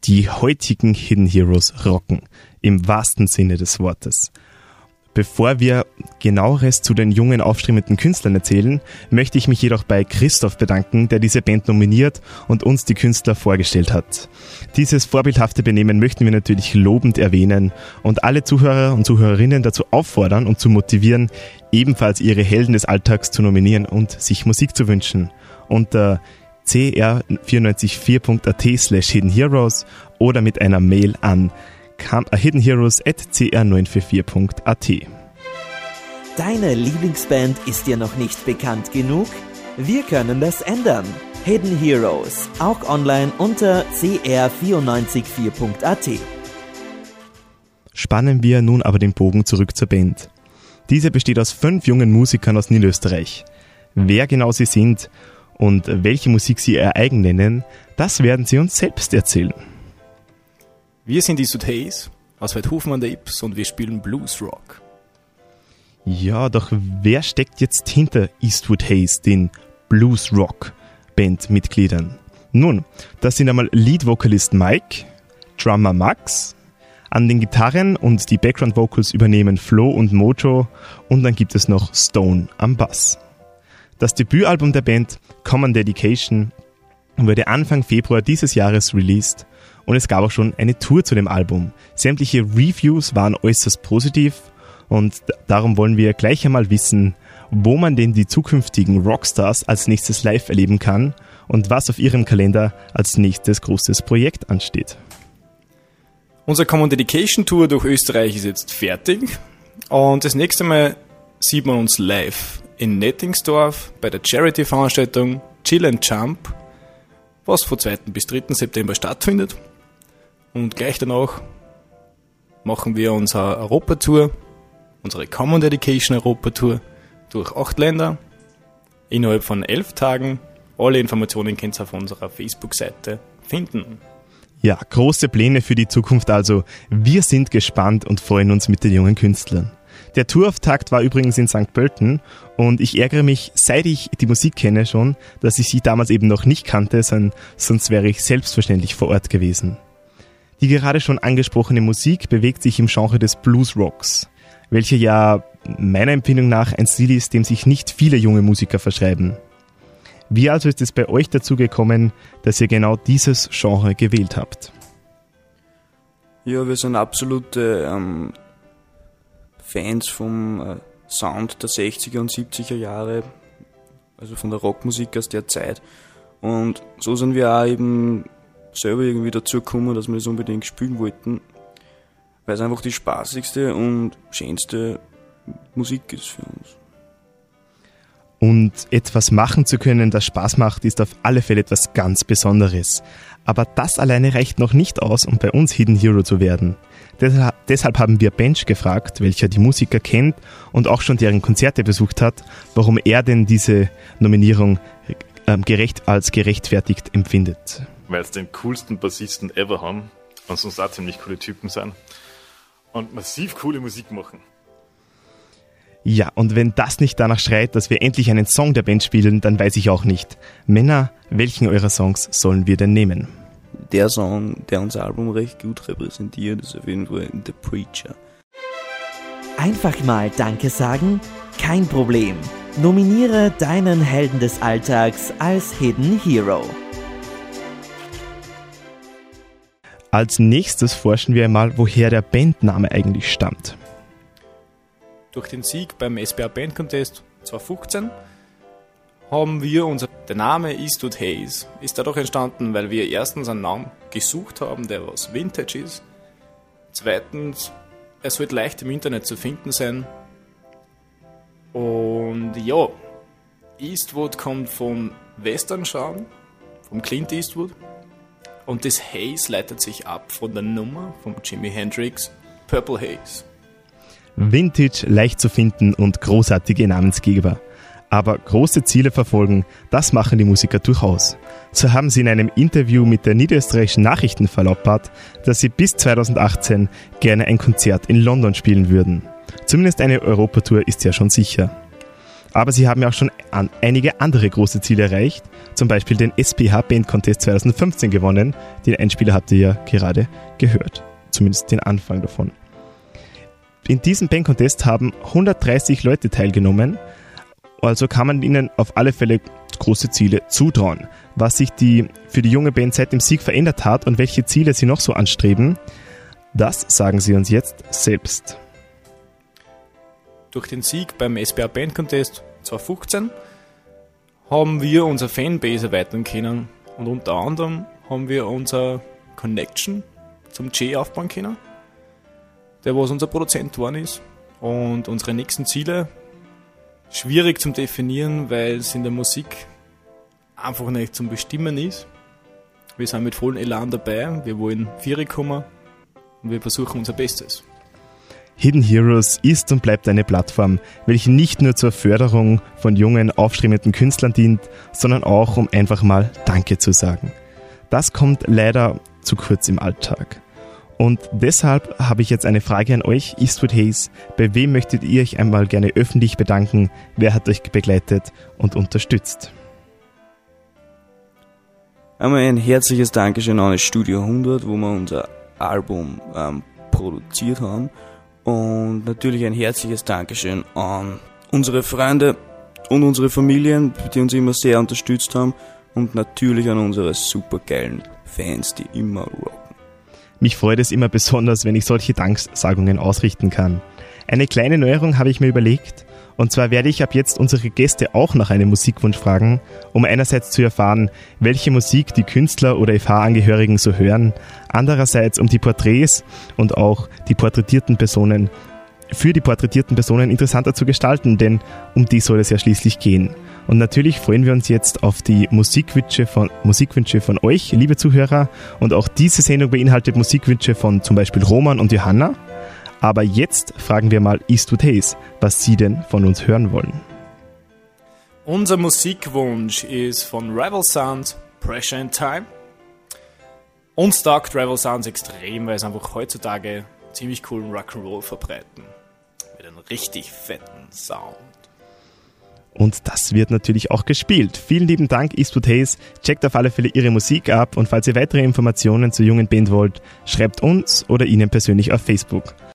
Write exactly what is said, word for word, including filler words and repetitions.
Die heutigen Hidden Heroes rocken, im wahrsten Sinne des Wortes. Bevor wir Genaueres zu den jungen, aufstrebenden Künstlern erzählen, möchte ich mich jedoch bei Christoph bedanken, der diese Band nominiert und uns die Künstler vorgestellt hat. Dieses vorbildhafte Benehmen möchten wir natürlich lobend erwähnen und alle Zuhörer und Zuhörerinnen dazu auffordern und zu motivieren, ebenfalls ihre Helden des Alltags zu nominieren und sich Musik zu wünschen. Unter c r vier neun vier punkt a t slash hidden heroes oder mit einer Mail an hiddenheroes at c r neun vier vier punkt a t. Deine Lieblingsband ist dir noch nicht bekannt genug? Wir können das ändern. Hidden Heroes, auch online unter c r vier neun vier punkt a t. Spannen wir nun aber den Bogen zurück zur Band. Diese besteht aus fünf jungen Musikern aus Niederösterreich. Wer genau sie sind und welche Musik sie ihr eigen nennen, das werden sie uns selbst erzählen. Wir sind Eastwood Hayes aus Weidhofen an der Ybbs und wir spielen Blues Rock. Ja, doch wer steckt jetzt hinter Eastwood Hayes, den Blues Rock Bandmitgliedern? Nun, das sind einmal Lead-Vocalist Mike, Drummer Max, an den Gitarren und die Background Vocals übernehmen Flo und Mojo und dann gibt es noch Stone am Bass. Das Debütalbum der Band, Common Dedication, wurde Anfang Februar dieses Jahres released und es gab auch schon eine Tour zu dem Album. Sämtliche Reviews waren äußerst positiv und darum wollen wir gleich einmal wissen, wo man denn die zukünftigen Rockstars als nächstes live erleben kann und was auf ihrem Kalender als nächstes großes Projekt ansteht. Unsere Common Dedication Tour durch Österreich ist jetzt fertig und das nächste Mal sieht man uns live in Nettingsdorf bei der Charity-Veranstaltung Chill and Jump, was vom zweiten bis dritten September stattfindet. Und gleich danach machen wir unsere Europatour, unsere Common Dedication Europatour durch acht Länder innerhalb von elf Tagen. Alle Informationen könnt ihr auf unserer Facebook-Seite finden. Ja, große Pläne für die Zukunft also. Wir sind gespannt und freuen uns mit den jungen Künstlern. Der Tourauftakt war übrigens in Sankt Pölten und ich ärgere mich, seit ich die Musik kenne schon, dass ich sie damals eben noch nicht kannte, sonst wäre ich selbstverständlich vor Ort gewesen. Die gerade schon angesprochene Musik bewegt sich im Genre des Blues Rocks, welcher ja meiner Empfindung nach ein Stil ist, dem sich nicht viele junge Musiker verschreiben. Wie also ist es bei euch dazu gekommen, dass ihr genau dieses Genre gewählt habt? Ja, wir sind absolute ähm, Fans vom äh, Sound der sechziger und siebziger Jahre, also von der Rockmusik aus der Zeit. Und so sind wir auch eben selber irgendwie dazu gekommen, dass wir das unbedingt spielen wollten, weil es einfach die spaßigste und schönste Musik ist für uns. Und etwas machen zu können, das Spaß macht, ist auf alle Fälle etwas ganz Besonderes. Aber das alleine reicht noch nicht aus, um bei uns Hidden Hero zu werden. Deshalb, deshalb haben wir Bench gefragt, welcher die Musiker kennt und auch schon deren Konzerte besucht hat, warum er denn diese Nominierung äh, gerecht als gerechtfertigt empfindet. Weil es den coolsten Bassisten ever haben und sonst auch ziemlich coole Typen sind und massiv coole Musik machen. Ja, und wenn das nicht danach schreit, dass wir endlich einen Song der Band spielen, dann weiß ich auch nicht. Männer, welchen eurer Songs sollen wir denn nehmen? Der Song, der unser Album recht gut repräsentiert, ist auf jeden Fall The Preacher. Einfach mal Danke sagen? Kein Problem. Nominiere deinen Helden des Alltags als Hidden Hero. Als nächstes forschen wir einmal, woher der Bandname eigentlich stammt. Durch den Sieg beim S B A Band Contest zwanzig fünfzehn haben wir unser, der Name Eastwood Hayes ist dadurch entstanden, weil wir erstens einen Namen gesucht haben, der was Vintage ist. Zweitens, er sollte leicht im Internet zu finden sein. Und ja, Eastwood kommt vom Western schauen, vom Clint Eastwood. Und das Hayes leitet sich ab von der Nummer von Jimi Hendrix, Purple Haze. Vintage, leicht zu finden und großartige Namensgeber. Aber große Ziele verfolgen, das machen die Musiker durchaus. So haben sie in einem Interview mit der niederösterreichischen Nachrichten verlautbart, dass sie bis zweitausendachtzehn gerne ein Konzert in London spielen würden. Zumindest eine Europatour ist ja schon sicher. Aber sie haben ja auch schon an einige andere große Ziele erreicht, zum Beispiel den S P H Band Contest zwanzig fünfzehn gewonnen. Den Einspieler habt ihr ja gerade gehört, zumindest den Anfang davon. In diesem Band Contest haben hundertdreißig Leute teilgenommen, also kann man ihnen auf alle Fälle große Ziele zutrauen. Was sich die, für die junge Band seit dem Sieg verändert hat und welche Ziele sie noch so anstreben, das sagen sie uns jetzt selbst. Durch den Sieg beim S P H Band Contest zwanzig fünfzehn haben wir unsere Fanbase erweitern können und unter anderem haben wir unsere Connection zum Jay aufbauen können, der was unser Produzent geworden ist, und unsere nächsten Ziele schwierig zum definieren, weil es in der Musik einfach nicht zum Bestimmen ist. Wir sind mit vollem Elan dabei, wir wollen Viere kommen und wir versuchen unser Bestes. Hidden Heroes ist und bleibt eine Plattform, welche nicht nur zur Förderung von jungen, aufstrebenden Künstlern dient, sondern auch, um einfach mal Danke zu sagen. Das kommt leider zu kurz im Alltag. Und deshalb habe ich jetzt eine Frage an euch, Eastwood Hayes. Bei wem möchtet ihr euch einmal gerne öffentlich bedanken? Wer hat euch begleitet und unterstützt? Einmal ein herzliches Dankeschön an das Studio hundert, wo wir unser Album ähm, produziert haben. Und natürlich ein herzliches Dankeschön an unsere Freunde und unsere Familien, die uns immer sehr unterstützt haben. Und natürlich an unsere supergeilen Fans, die immer rocken. Mich freut es immer besonders, wenn ich solche Danksagungen ausrichten kann. Eine kleine Neuerung habe ich mir überlegt, und zwar werde ich ab jetzt unsere Gäste auch nach einem Musikwunsch fragen, um einerseits zu erfahren, welche Musik die Künstler oder F H-Angehörigen so hören, andererseits um die Porträts und auch die porträtierten Personen, für die porträtierten Personen interessanter zu gestalten, denn um die soll es ja schließlich gehen. Und natürlich freuen wir uns jetzt auf die Musikwünsche von, Musikwünsche von euch, liebe Zuhörer. Und auch diese Sendung beinhaltet Musikwünsche von zum Beispiel Roman und Johanna. Aber jetzt fragen wir mal Eastwood Hayes, was sie denn von uns hören wollen. Unser Musikwunsch ist von Rival Sons, Pressure in Time. Uns taugt Rival Sons extrem, weil es einfach heutzutage ziemlich coolen Rock'n'Roll verbreiten. Mit einem richtig fetten Sound. Und das wird natürlich auch gespielt. Vielen lieben Dank, Eastwood Hayes. Checkt auf alle Fälle ihre Musik ab und falls ihr weitere Informationen zur jungen Band wollt, schreibt uns oder ihnen persönlich auf Facebook.